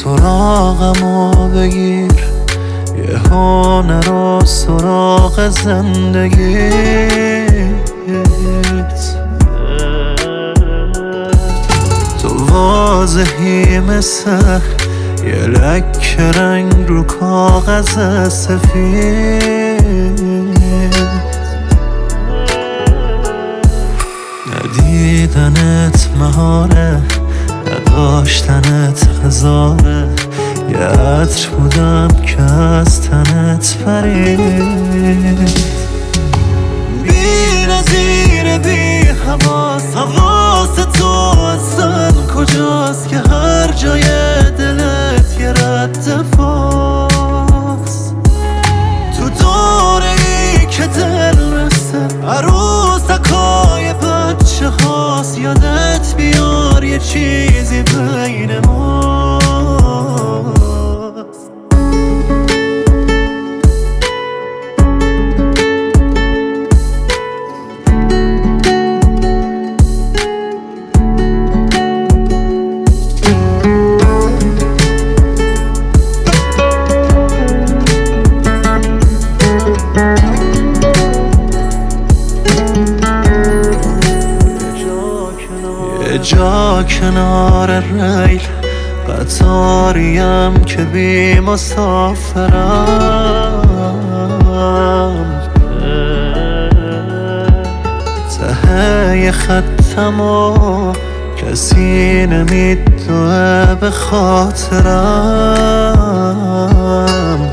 سراغمو بگیر، یه هنر و سراغ زندگیت. تو واضحی مثل یه لکه رنگ رو کاغذ سفید. ندیدنت مهاره، نداشتنت هزاره، یه عطر بودم که از تنت پرید. بی نظیر بی حواس، حواس تو اصلا کجاست که هر جای دلت یه رد فاست. تو دوره ای که دل مثل عروسکای بچه هاست، یادت بیار یه چیزی بین ماست. یه جا کنار ریل قطاریم که بی مسافرم، ته خطم و کسی نمیدوه به خاطرم.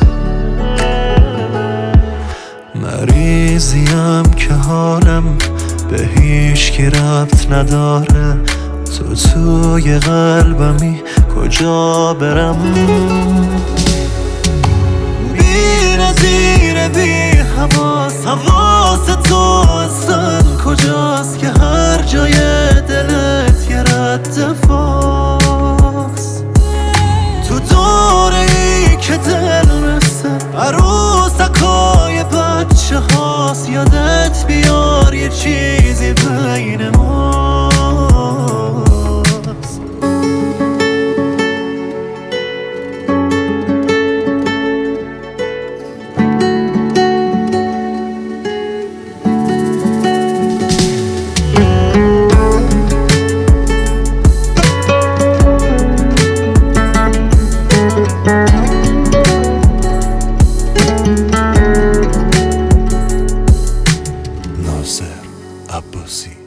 مریضیم که حالم به هیچ کی ربط نداره، تو توی قلبمی کجا برم؟ بی نظیر بی حواس، حواس تو اصلا کجاست که هر جای دلت یه رد فاست. تو دوره ای که دل مثل عروسکای بچه هاست، یادت بیار یه چیزی بین ماست. ناصر عباسی.